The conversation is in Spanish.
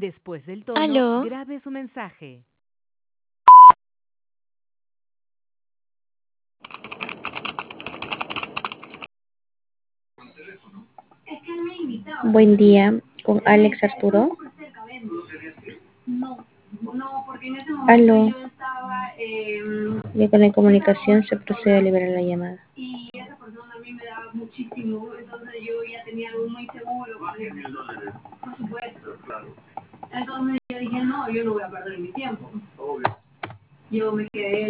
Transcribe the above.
Después del tono, Aló, grabe su mensaje. Buen día, con Alex Arturo. Aló, ya con la comunicación se procede a liberar la llamada. Y esa persona a mí me daba muchísimo, entonces yo ya tenía algo muy seguro. $10,000. Por supuesto. Claro. Entonces yo dije, no, yo no voy a perder mi tiempo. Obvio. Yo me quedé